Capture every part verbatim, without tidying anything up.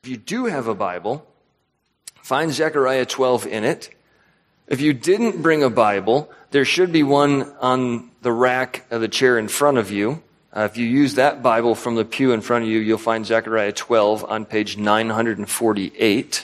If you do have a Bible, find Zechariah twelve in it. If you didn't bring a Bible, there should be one on the rack of the chair in front of you. Uh, if you use that Bible from the pew in front of you, you'll find Zechariah twelve on page nine forty-eight.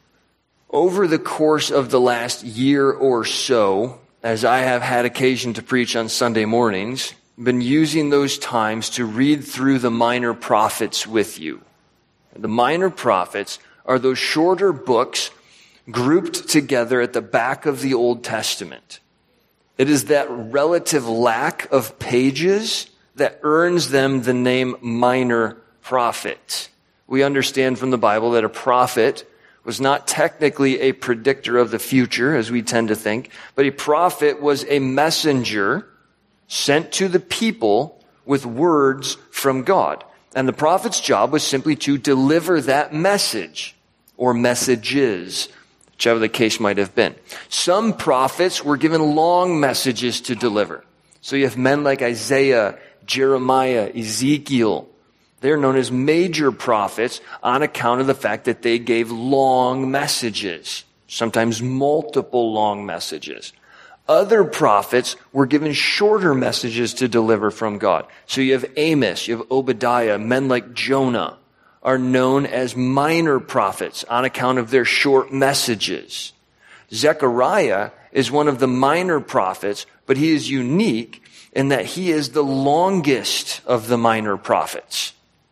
Over the course of the last year or so, as I have had occasion to preach on Sunday mornings, I've been using those times to read through the minor prophets with you. The minor prophets are those shorter books grouped together at the back of the Old Testament. It is that relative lack of pages that earns them the name minor prophet. We understand from the Bible that a prophet was not technically a predictor of the future, as we tend to think, but a prophet was a messenger sent to the people with words from God. And the prophet's job was simply to deliver that message, or messages, whichever the case might have been. Some prophets were given long messages to deliver. So you have men like Isaiah, Jeremiah, Ezekiel. They're known as major prophets on account of the fact that they gave long messages, sometimes multiple long messages. Other prophets were given shorter messages to deliver from God. So you have Amos, you have Obadiah, men like Jonah are known as minor prophets on account of their short messages. Zechariah is one of the minor prophets, but he is unique in that he is the longest of the minor prophets.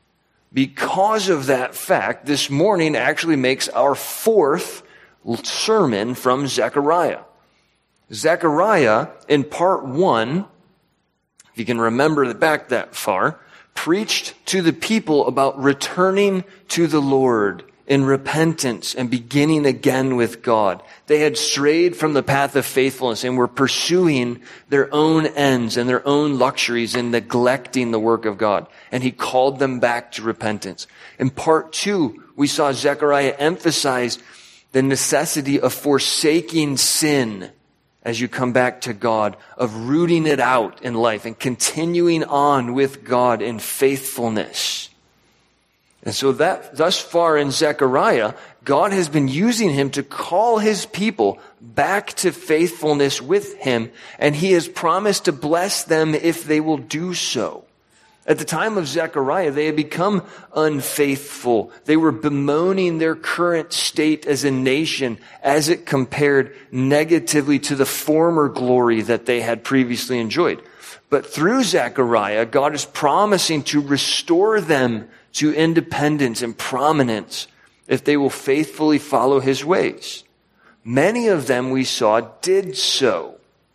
Because of that fact, this morning actually makes our fourth sermon from Zechariah. Zechariah, in part one, if you can remember back that far, preached to the people about returning to the Lord in repentance and beginning again with God. They had strayed from the path of faithfulness and were pursuing their own ends and their own luxuries and neglecting the work of God. And he called them back to repentance. In part two, we saw Zechariah emphasize the necessity of forsaking sin as you come back to God, of rooting it out in life and continuing on with God in faithfulness. And so that thus far in Zechariah, God has been using him to call his people back to faithfulness with him, and he has promised to bless them if they will do so. At the time of Zechariah, they had become unfaithful. They were bemoaning their current state as a nation as it compared negatively to the former glory that they had previously enjoyed. But through Zechariah, God is promising to restore them to independence and prominence if they will faithfully follow his ways. Many of them, we saw, did so.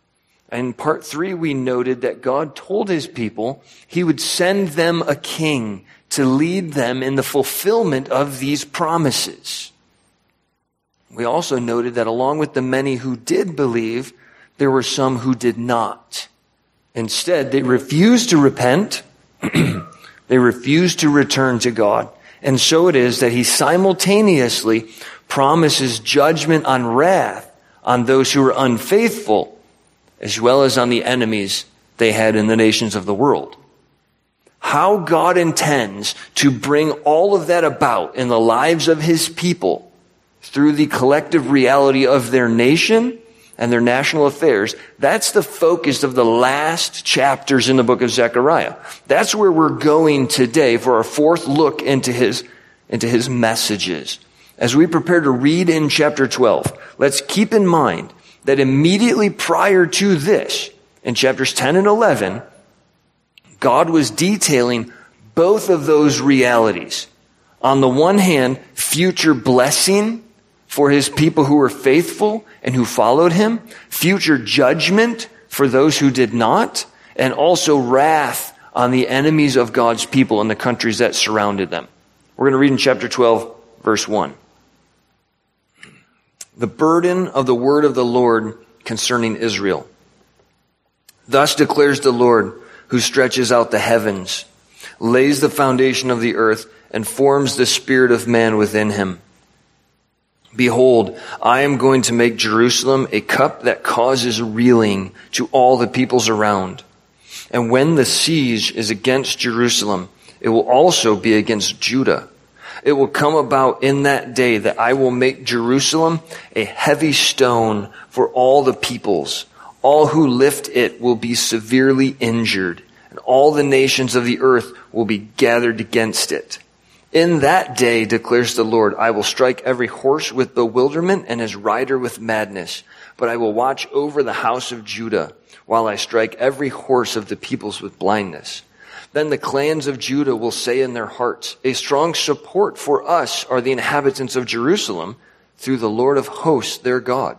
In part three, we noted that God told his people he would send them a king to lead them in the fulfillment of these promises. We also noted that along with the many who did believe, there were some who did not. Instead, they refused to repent. They refused to return to God. And so it is that he simultaneously promises judgment on wrath on those who are unfaithful, as well as on the enemies they had in the nations of the world. How God intends to bring all of that about in the lives of his people through the collective reality of their nation and their national affairs, that's the focus of the last chapters in the book of Zechariah. That's where we're going today for our fourth look into his, into his messages. As we prepare to read in chapter twelve, let's keep in mind that immediately prior to this, in chapters ten and eleven, God was detailing both of those realities. On the one hand, future blessing for his people who were faithful and who followed him, future judgment for those who did not, and also wrath on the enemies of God's people in the countries that surrounded them. We're going to read in chapter twelve, verse one. The burden of the word of the Lord concerning Israel. Thus declares the Lord, who stretches out the heavens, lays the foundation of the earth, and forms the spirit of man within him. Behold, I am going to make Jerusalem a cup that causes reeling to all the peoples around. And when the siege is against Jerusalem, it will also be against Judah. It will come about in that day that I will make Jerusalem a heavy stone for all the peoples. All who lift it will be severely injured, and all the nations of the earth will be gathered against it. In that day, declares the Lord, I will strike every horse with bewilderment and his rider with madness. But I will watch over the house of Judah while I strike every horse of the peoples with blindness. Then the clans of Judah will say in their hearts, a strong support for us are the inhabitants of Jerusalem through the Lord of hosts, their God.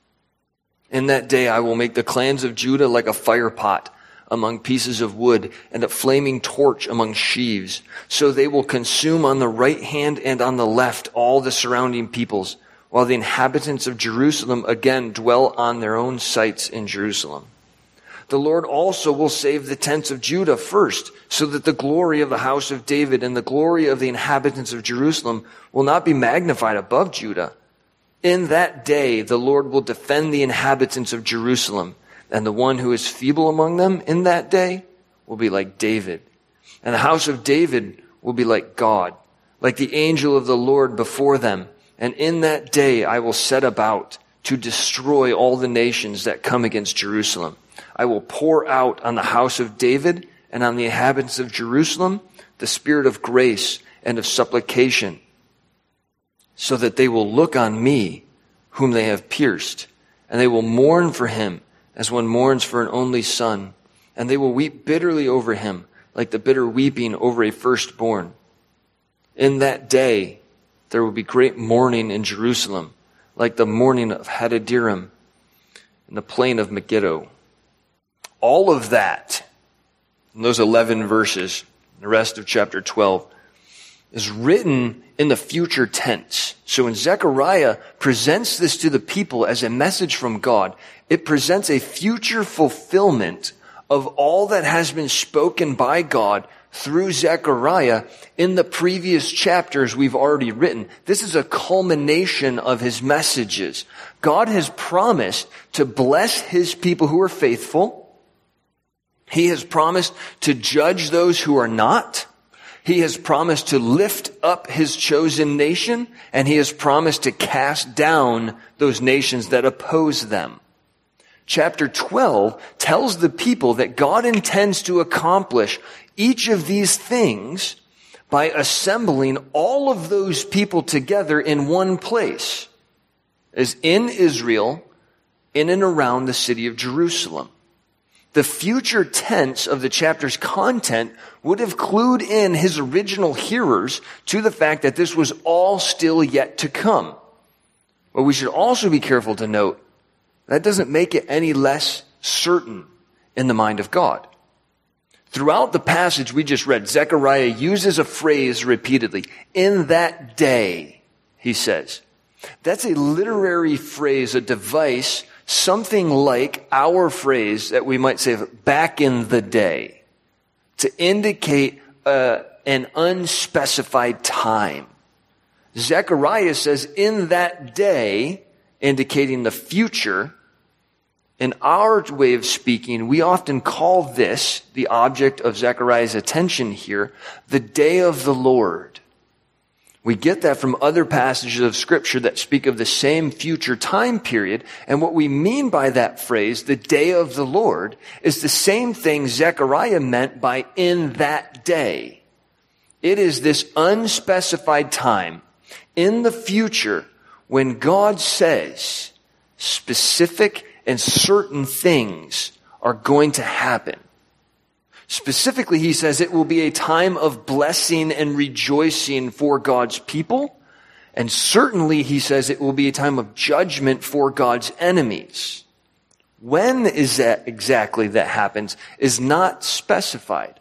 In that day I will make the clans of Judah like a fire pot among pieces of wood and a flaming torch among sheaves. So they will consume on the right hand and on the left all the surrounding peoples, while the inhabitants of Jerusalem again dwell on their own sites in Jerusalem. The Lord also will save the tents of Judah first, so that the glory of the house of David and the glory of the inhabitants of Jerusalem will not be magnified above Judah. In that day the Lord will defend the inhabitants of Jerusalem, and the one who is feeble among them in that day will be like David. And the house of David will be like God, like the angel of the Lord before them. And in that day I will set about to destroy all the nations that come against Jerusalem. I will pour out on the house of David and on the inhabitants of Jerusalem the spirit of grace and of supplication, so that they will look on me, whom they have pierced, and they will mourn for him as one mourns for an only son, and they will weep bitterly over him, like the bitter weeping over a firstborn. In that day there will be great mourning in Jerusalem, like the mourning of Hadadiram in the plain of Megiddo. All of that, in those eleven verses, the rest of chapter twelve, is written in the future tense. So when Zechariah presents this to the people as a message from God, it presents a future fulfillment of all that has been spoken by God through Zechariah in the previous chapters we've already written. This is a culmination of his messages. God has promised to bless his people who are faithful. He has promised to judge those who are not. He has promised to lift up his chosen nation, and he has promised to cast down those nations that oppose them. Chapter twelve tells the people that God intends to accomplish each of these things by assembling all of those people together in one place, as in Israel, in and around the city of Jerusalem. The future tense of the chapter's content would have clued in his original hearers to the fact that this was all still yet to come. But we should also be careful to note that doesn't make it any less certain in the mind of God. Throughout the passage we just read, Zechariah uses a phrase repeatedly. In that day, he says. That's a literary phrase, a device, something like our phrase that we might say back in the day, to indicate uh, an unspecified time. Zechariah says, in that day, indicating the future. In our way of speaking, we often call this, the object of Zechariah's attention here, the day of the Lord. We get that from other passages of Scripture that speak of the same future time period. And what we mean by that phrase, the day of the Lord, is the same thing Zechariah meant by in that day. It is this unspecified time in the future when God says specific and certain things are going to happen. Specifically, he says it will be a time of blessing and rejoicing for God's people. And certainly, he says it will be a time of judgment for God's enemies. When is that exactly that happens is not specified.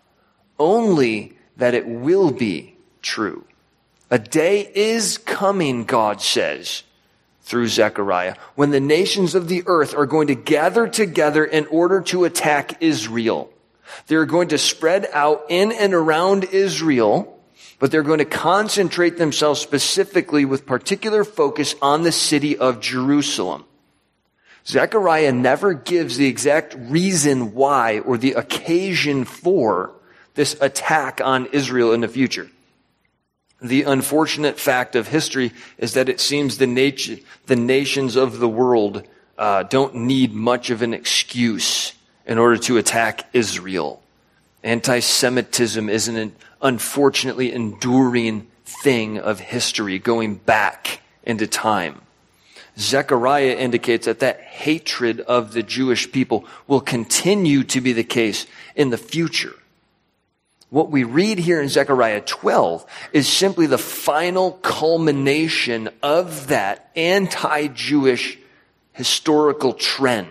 Only that it will be true. A day is coming, God says, through Zechariah, when the nations of the earth are going to gather together in order to attack Israel. They're going to spread out in and around Israel, but they're going to concentrate themselves specifically with particular focus on the city of Jerusalem. Zechariah never gives the exact reason why or the occasion for this attack on Israel in the future. The unfortunate fact of history is that it seems the, nat- the nations of the world uh, don't need much of an excuse in order to attack Israel. Anti-Semitism is an unfortunately enduring thing of history going back into time. Zechariah indicates that that hatred of the Jewish people will continue to be the case in the future. What we read here in Zechariah twelve is simply the final culmination of that anti-Jewish historical trend.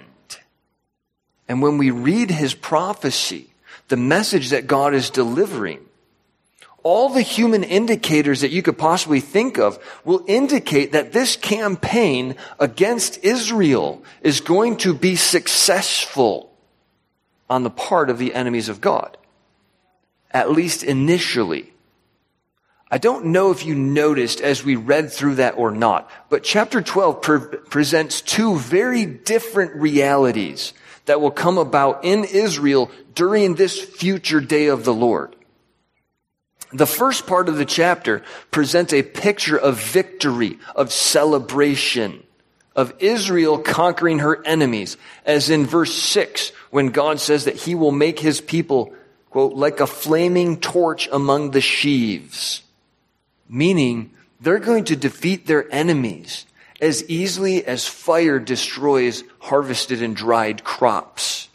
And when we read his prophecy, the message that God is delivering, all the human indicators that you could possibly think of will indicate that this campaign against Israel is going to be successful on the part of the enemies of God. At least initially. I don't know if you noticed as we read through that or not, but chapter twelve pre- presents two very different realities that will come about in Israel during this future day of the Lord. The first part of the chapter presents a picture of victory, of celebration, of Israel conquering her enemies, as in verse six, when God says that he will make his people, quote, like a flaming torch among the sheaves, meaning they're going to defeat their enemies as easily as fire destroys harvested and dried crops.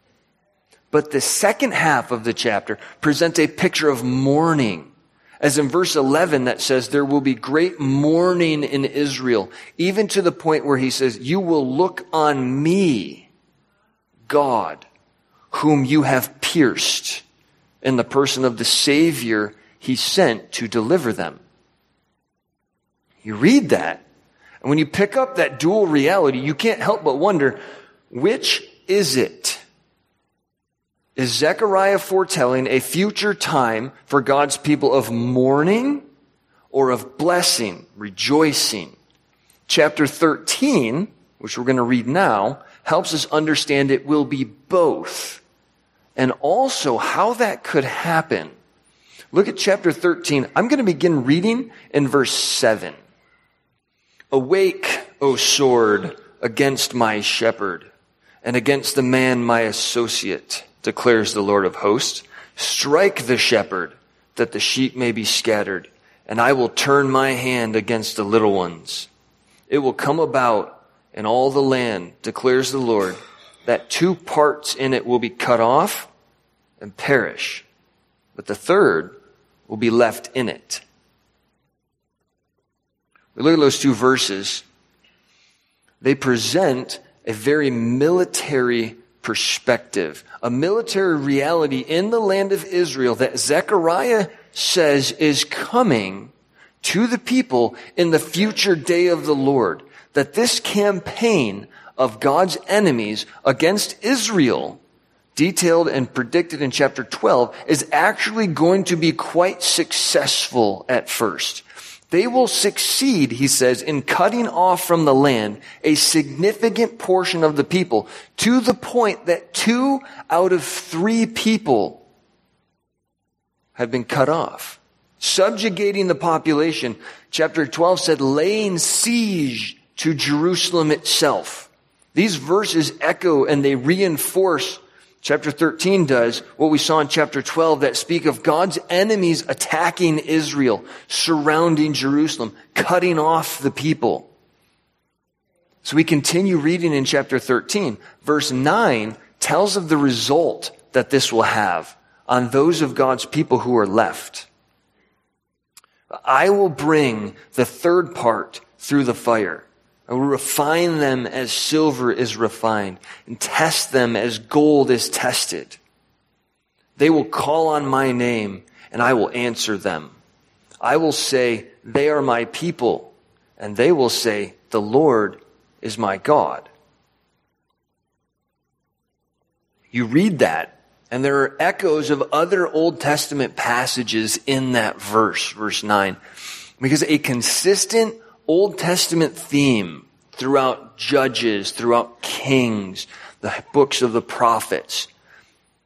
But the second half of the chapter presents a picture of mourning, as in verse eleven that says there will be great mourning in Israel, even to the point where he says, you will look on me, God, whom you have pierced, in the person of the Savior he sent to deliver them. You read that, and when you pick up that dual reality, you can't help but wonder, which is it? Is Zechariah foretelling a future time for God's people of mourning or of blessing, rejoicing? Chapter thirteen, which we're going to read now, helps us understand it will be both. And also how that could happen. Look at chapter thirteen. I'm going to begin reading in verse seven. Awake, O sword, against my shepherd, and against the man my associate, declares the Lord of hosts. Strike the shepherd, that the sheep may be scattered, and I will turn my hand against the little ones. It will come about in all the land, declares the Lord, that two parts in it will be cut off and perish, but the third will be left in it. We look at those two verses. They present a very military perspective, a military reality in the land of Israel that Zechariah says is coming to the people in the future day of the Lord. That this campaign of God's enemies against Israel, detailed and predicted in chapter twelve, is actually going to be quite successful at first. They will succeed, he says, in cutting off from the land a significant portion of the people, to the point that two out of three people have been cut off. Subjugating the population, chapter twelve said, laying siege to Jerusalem itself. These verses echo and they reinforce, chapter thirteen does, what we saw in chapter twelve that speak of God's enemies attacking Israel, surrounding Jerusalem, cutting off the people. So we continue reading in chapter thirteen. Verse nine tells of the result that this will have on those of God's people who are left. I will bring the third part through the fire. I will refine them as silver is refined, and test them as gold is tested. They will call on my name, and I will answer them. I will say, they are my people, and they will say, the Lord is my God. You read that, and there are echoes of other Old Testament passages in that verse, verse nine, because a consistent Old Testament theme throughout Judges, throughout Kings, the books of the prophets,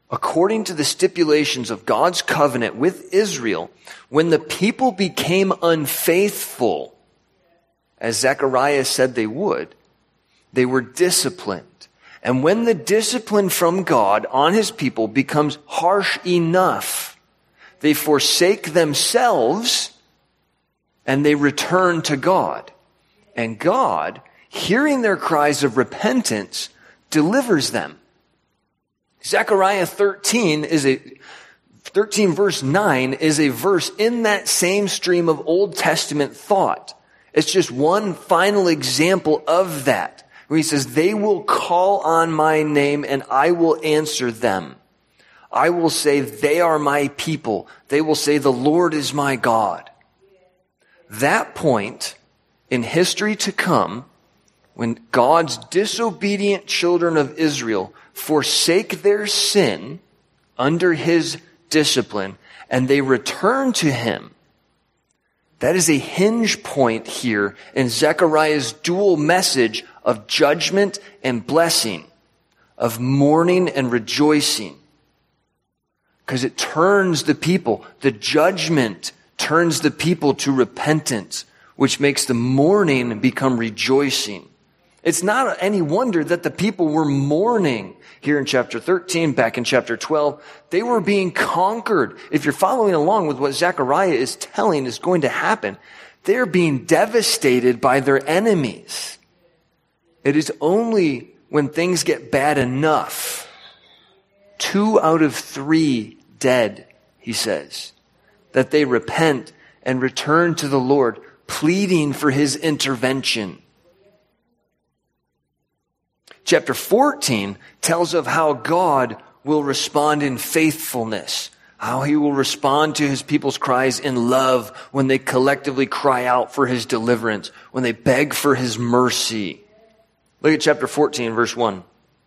according to the stipulations of God's covenant with Israel, when the people became unfaithful, as Zechariah said they would, they were disciplined. And when the discipline from God on his people becomes harsh enough, they forsake themselves and they return to God. And God, hearing their cries of repentance, delivers them. Zechariah thirteen is a thirteen verse nine is a verse in that same stream of Old Testament thought. It's just one final example of that, where he says, they will call on my name and I will answer them. I will say, they are my people. They will say, the Lord is my God. That point in history to come, when God's disobedient children of Israel forsake their sin under his discipline and they return to him, that is a hinge point here in Zechariah's dual message of judgment and blessing, of mourning and rejoicing. Because it turns the people, the judgment turns the people to repentance, which makes the mourning become rejoicing. It's not any wonder that the people were mourning here in chapter thirteen, back in chapter twelve. They were being conquered. If you're following along with what Zechariah is telling is going to happen, they're being devastated by their enemies. It is only when things get bad enough, two out of three dead, he says, that they repent and return to the Lord, pleading for his intervention. Chapter fourteen tells of how God will respond in faithfulness, how he will respond to his people's cries in love when they collectively cry out for his deliverance, when they beg for his mercy. Look at chapter fourteen, verse one.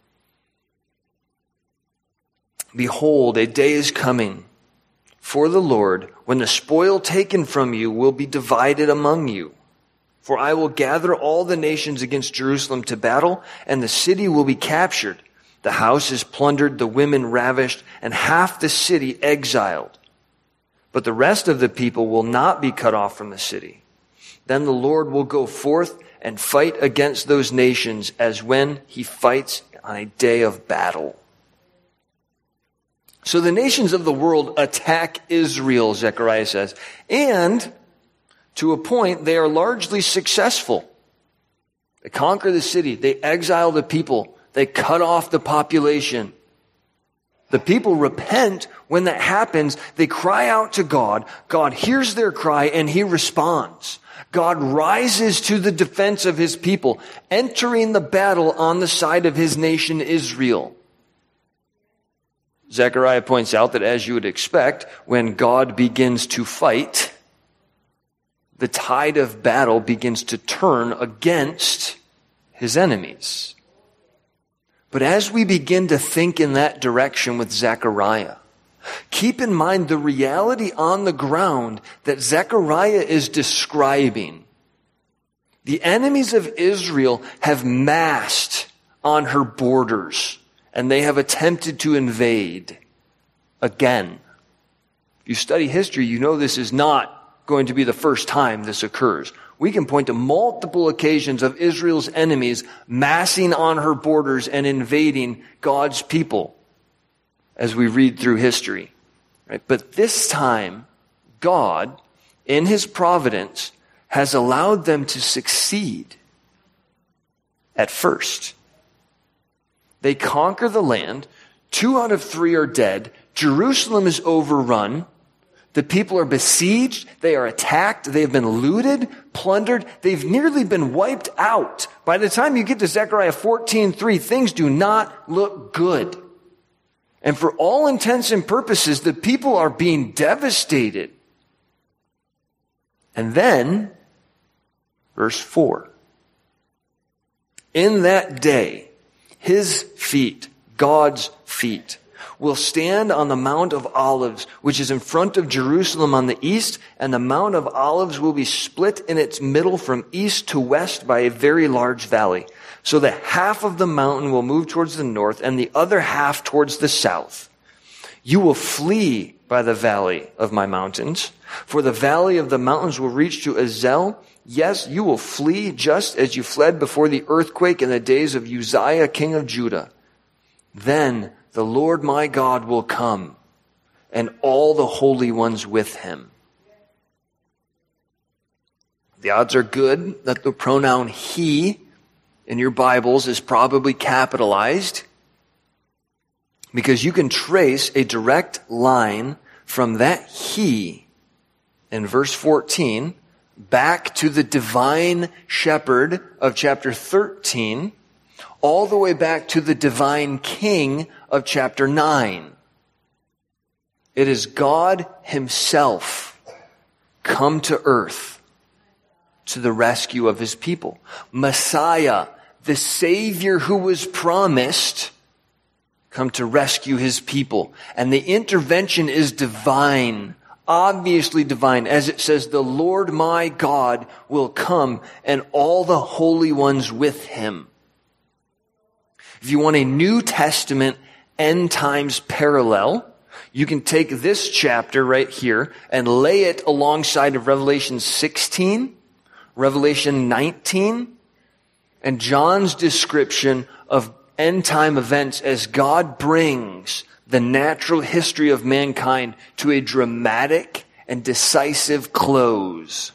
Behold, a day is coming for the Lord when the spoil taken from you will be divided among you. For I will gather all the nations against Jerusalem to battle, and the city will be captured. The house is plundered, the women ravished, and half the city exiled. But the rest of the people will not be cut off from the city. Then the Lord will go forth and fight against those nations as when he fights on a day of battle. So the nations of the world attack Israel, Zechariah says, and to a point, they are largely successful. They conquer the city. They exile the people. They cut off the population. The people repent when that happens. They cry out to God. God hears their cry and he responds. God rises to the defense of his people, entering the battle on the side of his nation Israel. Zechariah points out that, as you would expect, when God begins to fight, the tide of battle begins to turn against his enemies. But as we begin to think in that direction with Zechariah, keep in mind the reality on the ground that Zechariah is describing. The enemies of Israel have massed on her borders, and they have attempted to invade again. If you study history, you know this is not going to be the first time this occurs. We can point to multiple occasions of Israel's enemies massing on her borders and invading God's people as we read through history. Right? But this time, God, in his providence, has allowed them to succeed at first. They conquer the land. Two out of three are dead. Jerusalem is overrun. The people are besieged, they are attacked, they have been looted, plundered, they've nearly been wiped out. By the time you get to Zechariah fourteen three, things do not look good. And for all intents and purposes, the people are being devastated. And then, verse four. In that day, his feet, God's feet, will stand on the Mount of Olives, which is in front of Jerusalem on the east, and the Mount of Olives will be split in its middle from east to west by a very large valley, so that half of the mountain will move towards the north and the other half towards the south. You will flee by the valley of my mountains, for the valley of the mountains will reach to Azel. Yes, you will flee just as you fled before the earthquake in the days of Uzziah, king of Judah. Then the Lord my God will come, and all the holy ones with him. The odds are good that the pronoun he in your Bibles is probably capitalized, because you can trace a direct line from that he in verse fourteen back to the divine shepherd of chapter thirteen, all the way back to the divine king of chapter nine. It is God himself come to earth to the rescue of his people. Messiah, the Savior who was promised, come to rescue his people. And the intervention is divine, obviously divine. As it says, the Lord my God will come, and all the holy ones with him. If you want a New Testament end times parallel, you can take this chapter right here and lay it alongside of Revelation sixteen, Revelation nineteen, and John's description of end time events as God brings the natural history of mankind to a dramatic and decisive close.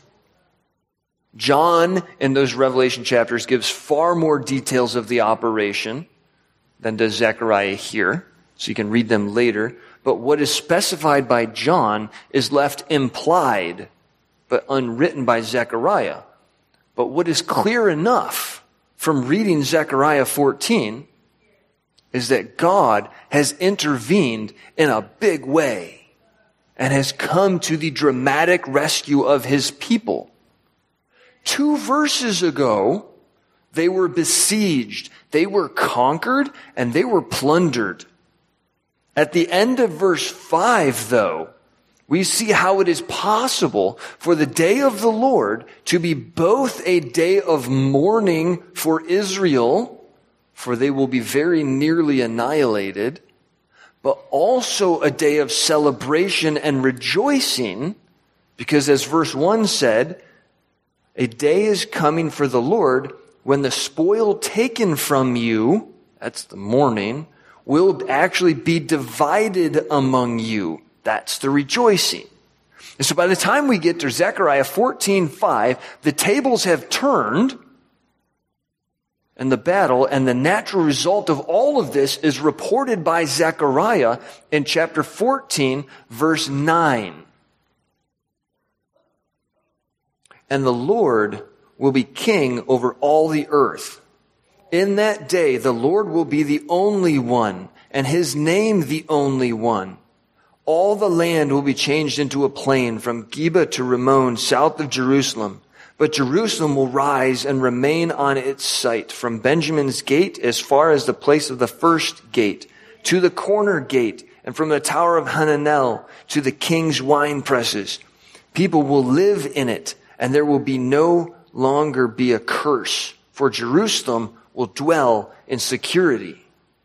John, in those Revelation chapters, gives far more details of the operation than does Zechariah here, so you can read them later. But what is specified by John is left implied, but unwritten by Zechariah. But what is clear enough from reading Zechariah fourteen is that God has intervened in a big way and has come to the dramatic rescue of his people. Two verses ago, they were besieged, they were conquered, and they were plundered. At the end of verse five, though, we see how it is possible for the day of the Lord to be both a day of mourning for Israel, for they will be very nearly annihilated, but also a day of celebration and rejoicing, because as verse one said, a day is coming for the Lord when the spoil taken from you, that's the mourning, will actually be divided among you. That's the rejoicing. And so by the time we get to Zechariah fourteen five, the tables have turned, and the battle and the natural result of all of this is reported by Zechariah in chapter fourteen, verse nine. And the Lord will be king over all the earth. In that day, the Lord will be the only one, and his name the only one. All the land will be changed into a plain from Geba to Rimmon, south of Jerusalem. But Jerusalem will rise and remain on its site, from Benjamin's gate as far as the place of the first gate, to the corner gate, and from the tower of Hananel to the king's wine presses. People will live in it, and there will be no longer be a curse, for Jerusalem will dwell in security.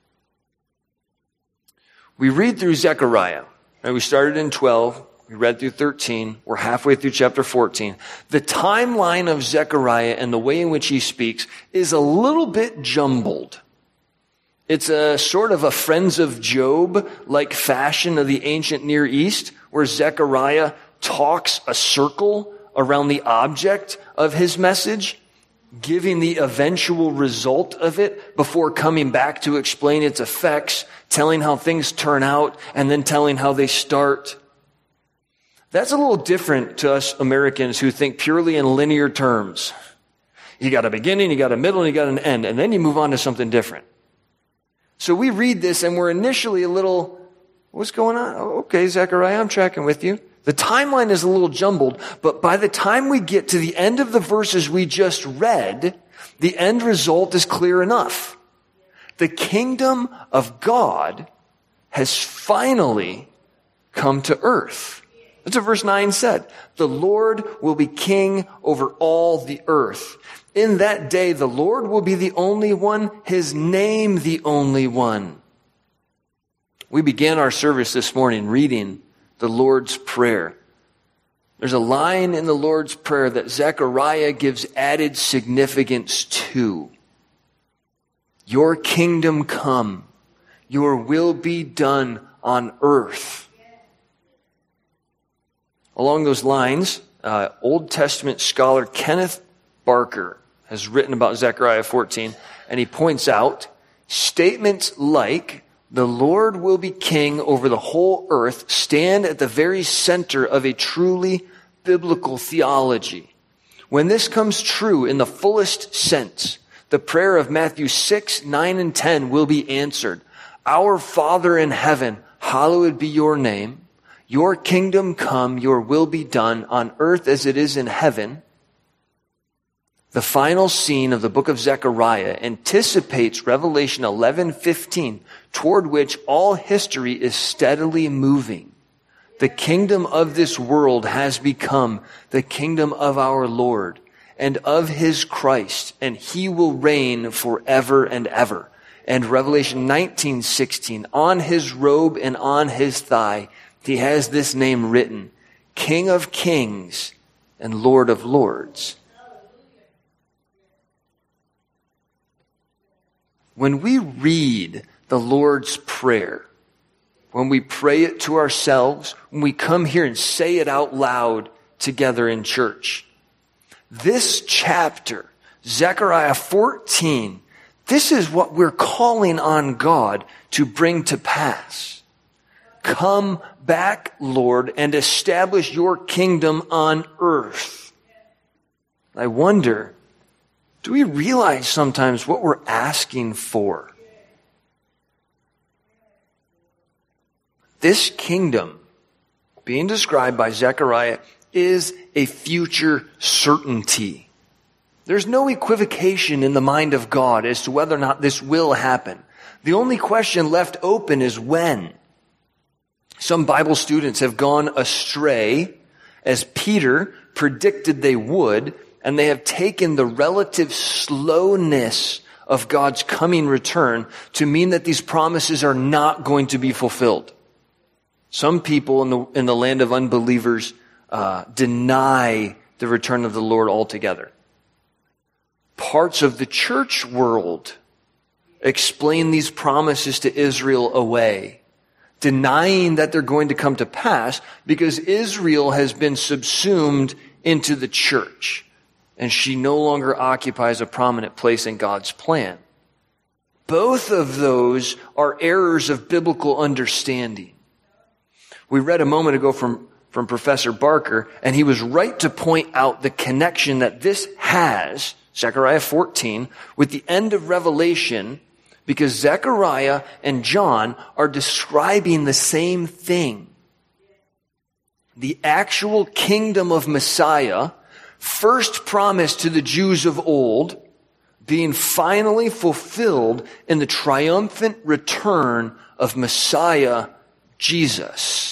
We read through Zechariah. Right, we started in twelve. We read through thirteen. We're halfway through chapter fourteen. The timeline of Zechariah and the way in which he speaks is a little bit jumbled. It's a sort of a Friends of Job-like fashion of the ancient Near East, where Zechariah talks a circle around the object of his message, giving the eventual result of it before coming back to explain its effects, telling how things turn out, and then telling how they start. That's a little different to us Americans who think purely in linear terms. You got a beginning, you got a middle, and you got an end, and then you move on to something different. So we read this and we're initially a little, what's going on? Oh, okay, Zechariah, I'm tracking with you. The timeline is a little jumbled, but by the time we get to the end of the verses we just read, the end result is clear enough. The kingdom of God has finally come to earth. That's what verse nine said. The Lord will be king over all the earth. In that day, the Lord will be the only one, his name the only one. We began our service this morning reading the Lord's Prayer. There's a line in the Lord's Prayer that Zechariah gives added significance to. Your kingdom come, your will be done on earth. Along those lines, uh, Old Testament scholar Kenneth Barker has written about Zechariah fourteen, and he points out statements like, the Lord will be king over the whole earth, stand at the very center of a truly biblical theology. When this comes true in the fullest sense, the prayer of Matthew six, nine, and ten will be answered. Our Father in heaven, hallowed be your name. Your kingdom come, your will be done on earth as it is in heaven. The final scene of the book of Zechariah anticipates Revelation eleven fifteen, toward which all history is steadily moving. The kingdom of this world has become the kingdom of our Lord and of his Christ, and he will reign forever and ever. And Revelation nineteen sixteen, on his robe and on his thigh, he has this name written, King of Kings and Lord of Lords. When we read the Lord's Prayer, when we pray it to ourselves, when we come here and say it out loud together in church, this chapter, Zechariah fourteen, this is what we're calling on God to bring to pass. Come back, Lord, and establish your kingdom on earth. I wonder, do we realize sometimes what we're asking for? This kingdom, being described by Zechariah, is a future certainty. There's no equivocation in the mind of God as to whether or not this will happen. The only question left open is when. Some Bible students have gone astray, as Peter predicted they would, and they have taken the relative slowness of God's coming return to mean that these promises are not going to be fulfilled. Some people in the in the land of unbelievers uh, deny the return of the Lord altogether. Parts of the church world explain these promises to Israel away, denying that they're going to come to pass because Israel has been subsumed into the church, and she no longer occupies a prominent place in God's plan. Both of those are errors of biblical understanding. We read a moment ago from, from Professor Barker, and he was right to point out the connection that this has, Zechariah fourteen, with the end of Revelation, because Zechariah and John are describing the same thing. The actual kingdom of Messiah, first promised to the Jews of old, being finally fulfilled in the triumphant return of Messiah Jesus.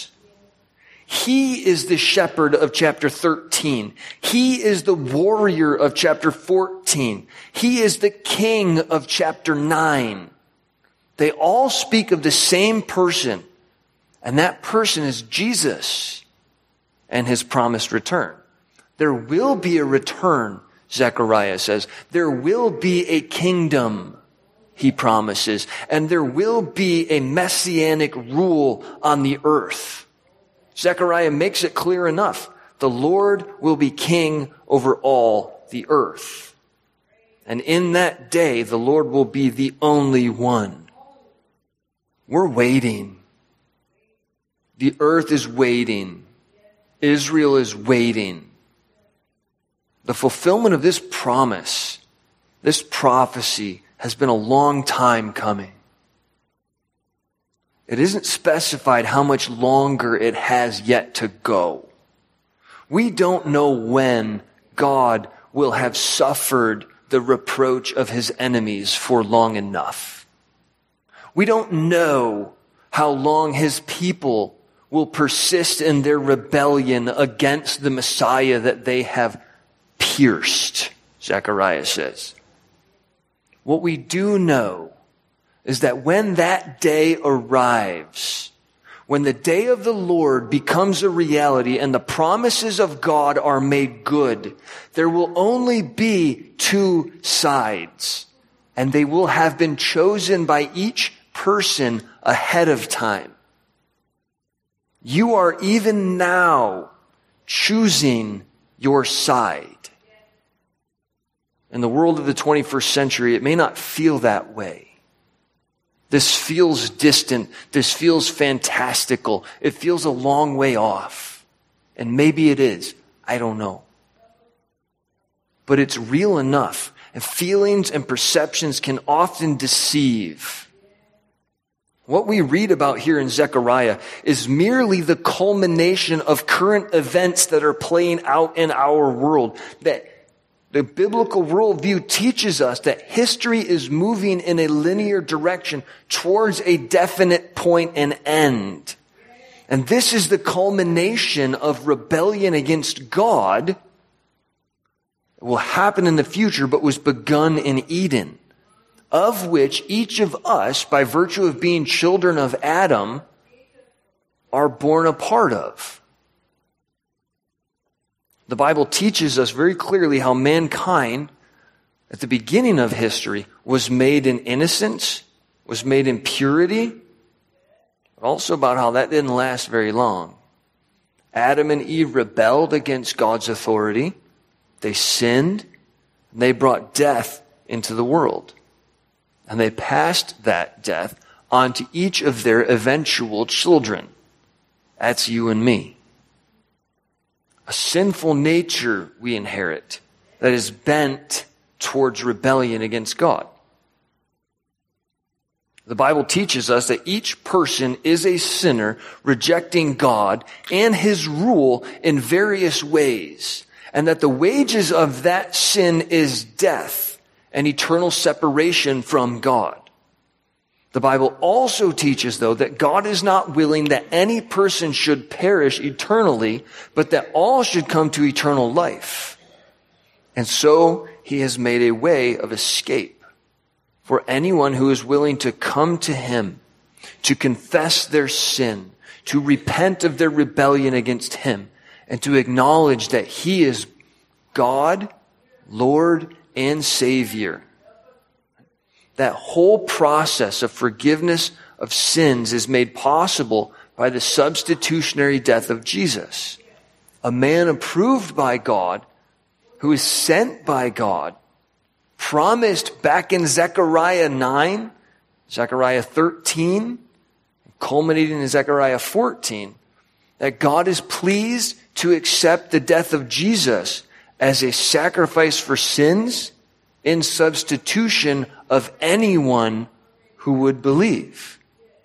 He is the shepherd of chapter thirteen. He is the warrior of chapter fourteen. He is the king of chapter nine. They all speak of the same person, and that person is Jesus and his promised return. There will be a return, Zechariah says. There will be a kingdom, he promises, and there will be a messianic rule on the earth. Zechariah makes it clear enough. The Lord will be king over all the earth. And in that day, the Lord will be the only one. We're waiting. The earth is waiting. Israel is waiting. The fulfillment of this promise, this prophecy, has been a long time coming. It isn't specified how much longer it has yet to go. We don't know when God will have suffered the reproach of his enemies for long enough. We don't know how long his people will persist in their rebellion against the Messiah that they have pierced, Zechariah says. What we do know is that when that day arrives, when the day of the Lord becomes a reality and the promises of God are made good, there will only be two sides, and they will have been chosen by each person ahead of time. You are even now choosing your side. In the world of the twenty-first century, it may not feel that way. This feels distant. This feels fantastical. It feels a long way off. And maybe it is. I don't know. But it's real enough. And feelings and perceptions can often deceive. What we read about here in Zechariah is merely the culmination of current events that are playing out in our world. That the biblical worldview teaches us that history is moving in a linear direction towards a definite point and end. And this is the culmination of rebellion against God. It will happen in the future, but was begun in Eden, of which each of us, by virtue of being children of Adam, are born a part of. The Bible teaches us very clearly how mankind, at the beginning of history, was made in innocence, was made in purity, but also about how that didn't last very long. Adam and Eve rebelled against God's authority. They sinned. And they brought death into the world. And they passed that death on to each of their eventual children. That's you and me. A sinful nature we inherit that is bent towards rebellion against God. The Bible teaches us that each person is a sinner rejecting God and His rule in various ways, and that the wages of that sin is death and eternal separation from God. The Bible also teaches, though, that God is not willing that any person should perish eternally, but that all should come to eternal life. And so He has made a way of escape for anyone who is willing to come to Him, to confess their sin, to repent of their rebellion against Him, and to acknowledge that He is God, Lord, and Savior. That whole process of forgiveness of sins is made possible by the substitutionary death of Jesus. A man approved by God, who is sent by God, promised back in Zechariah nine, Zechariah thirteen, culminating in Zechariah fourteen, that God is pleased to accept the death of Jesus as a sacrifice for sins in substitution of anyone who would believe.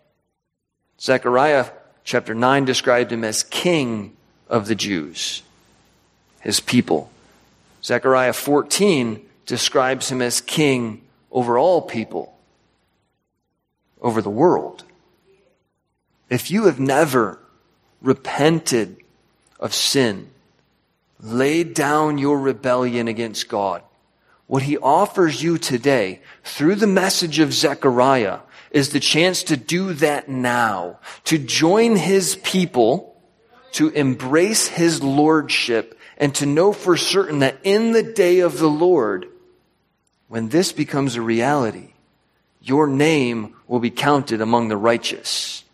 Zechariah chapter nine described Him as King of the Jews, His people. Zechariah fourteen describes Him as King over all people, over the world. If you have never repented of sin, laid down your rebellion against God, what He offers you today through the message of Zechariah is the chance to do that now, to join His people, to embrace His lordship, and to know for certain that in the day of the Lord, when this becomes a reality, your name will be counted among the righteous.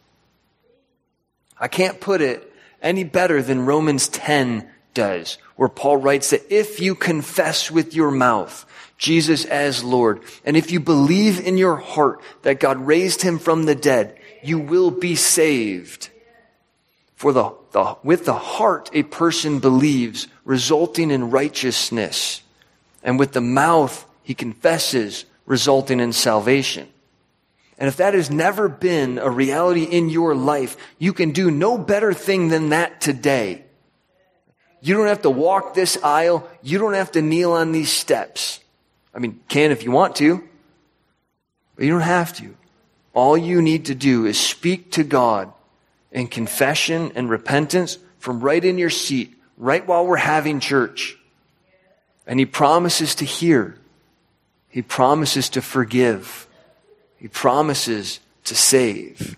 I can't put it any better than Romans ten does, where Paul writes that if you confess with your mouth Jesus as Lord, and if you believe in your heart that God raised Him from the dead, you will be saved. For the, the with the heart a person believes, resulting in righteousness, and with the mouth he confesses, resulting in salvation. And if that has never been a reality in your life, you can do no better thing than that today. You don't have to walk this aisle. You don't have to kneel on these steps. I mean, can if you want to, but you don't have to. All you need to do is speak to God in confession and repentance from right in your seat, right while we're having church. And He promises to hear. He promises to forgive. He promises to save.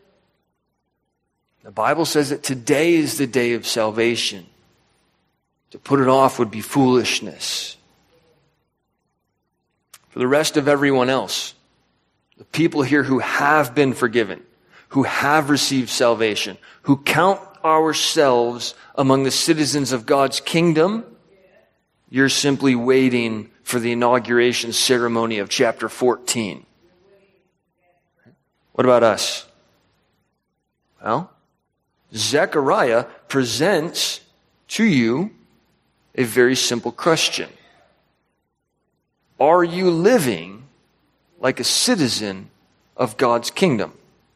The Bible says that today is the day of salvation. To put it off would be foolishness. For the rest of everyone else, the people here who have been forgiven, who have received salvation, who count ourselves among the citizens of God's kingdom, you're simply waiting for the inauguration ceremony of chapter fourteen. What about us? Well, Zechariah presents to you a very simple question. Are you living like a citizen of God's kingdom?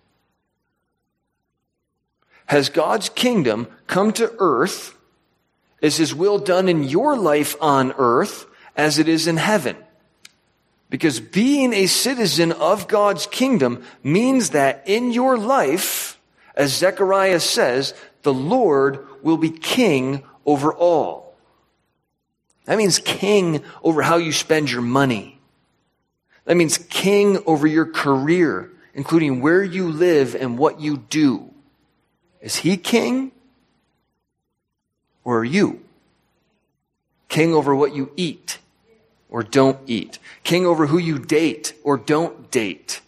Has God's kingdom come to earth? Is His will done in your life on earth as it is in heaven? Because being a citizen of God's kingdom means that in your life, as Zechariah says, the Lord will be king over all. That means king over how you spend your money. That means king over your career, including where you live and what you do. Is He king? Or are you? King over what you eat or don't eat. King over who you date or don't date.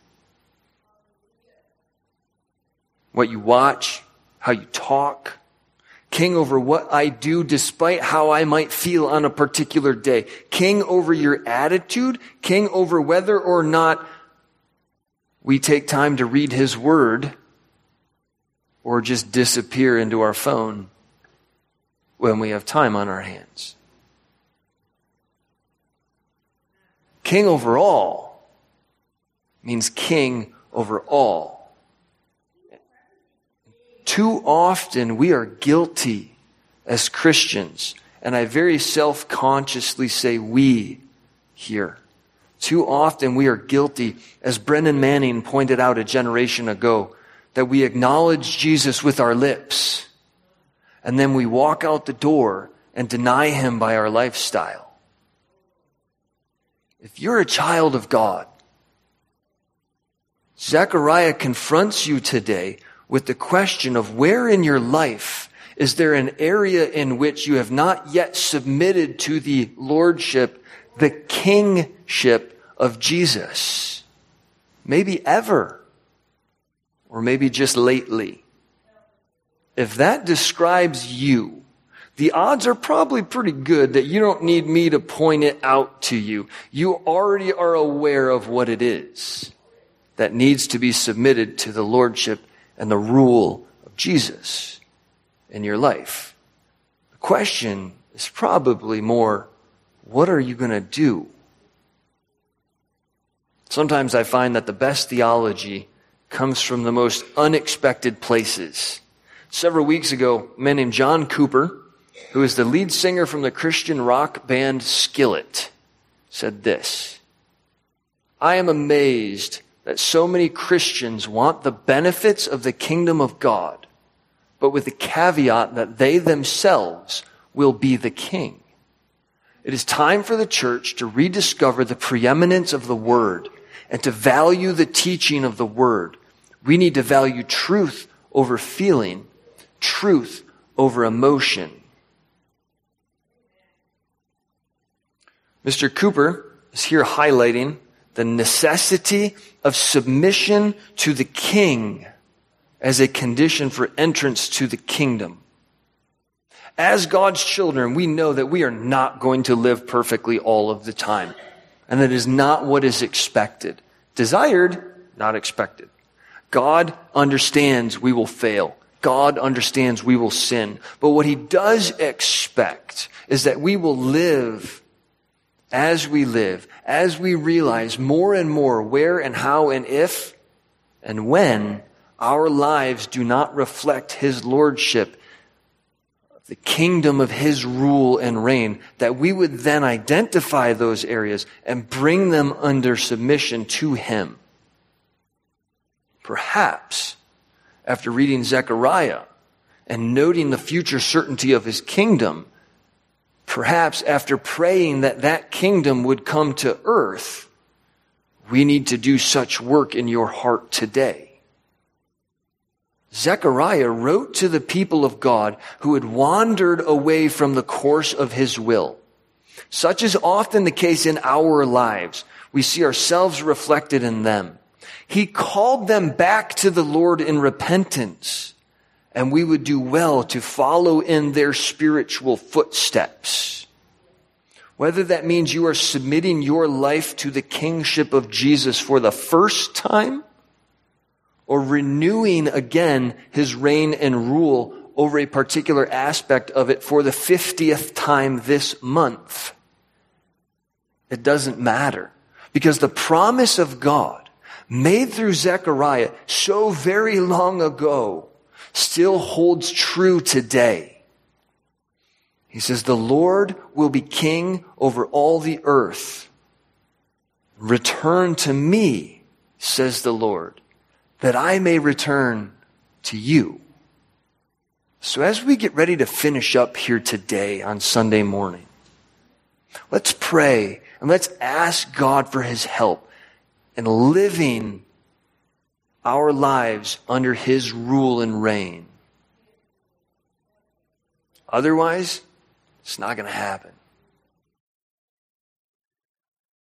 What you watch, how you talk. King over what I do despite how I might feel on a particular day. King over your attitude. King over whether or not we take time to read His word or just disappear into our phone when we have time on our hands. King over all means king over all. Too often we are guilty as Christians, and I very self-consciously say we here. Too often we are guilty, as Brennan Manning pointed out a generation ago, that we acknowledge Jesus with our lips, and then we walk out the door and deny Him by our lifestyle. If you're a child of God, Zechariah confronts you today with the question of where in your life is there an area in which you have not yet submitted to the lordship, the kingship of Jesus? Maybe ever, or maybe just lately. If that describes you, the odds are probably pretty good that you don't need me to point it out to you. You already are aware of what it is that needs to be submitted to the lordship and the rule of Jesus in your life. The question is probably more, what are you going to do? Sometimes I find that the best theology comes from the most unexpected places. Several weeks ago, a man named John Cooper, who is the lead singer from the Christian rock band Skillet, said this: I am amazed that so many Christians want the benefits of the kingdom of God, but with the caveat that they themselves will be the king. It is time for the church to rediscover the preeminence of the Word and to value the teaching of the Word. We need to value truth over feeling, truth over emotion. Mister Cooper is here highlighting the necessity of submission to the king as a condition for entrance to the kingdom. As God's children, we know that we are not going to live perfectly all of the time. And that is not what is expected. Desired, not expected. God understands we will fail. God understands we will sin. But what He does expect is that we will live as we live, as we realize more and more where and how and if and when our lives do not reflect His lordship, the kingdom of His rule and reign, that we would then identify those areas and bring them under submission to Him. Perhaps, after reading Zechariah and noting the future certainty of His kingdom, perhaps after praying that that kingdom would come to earth, we need to do such work in your heart today. Zechariah wrote to the people of God who had wandered away from the course of his will. Such is often the case in our lives. We see ourselves reflected in them. He called them back to the Lord in repentance, and we would do well to follow in their spiritual footsteps. Whether that means you are submitting your life to the kingship of Jesus for the first time, or renewing again his reign and rule over a particular aspect of it for the fiftieth time this month. It doesn't matter, because the promise of God made through Zechariah so very long ago still holds true today. He says, the Lord will be king over all the earth. Return to me, says the Lord, that I may return to you. So as we get ready to finish up here today on Sunday morning, let's pray and let's ask God for his help in living our lives under his rule and reign. Otherwise, it's not going to happen.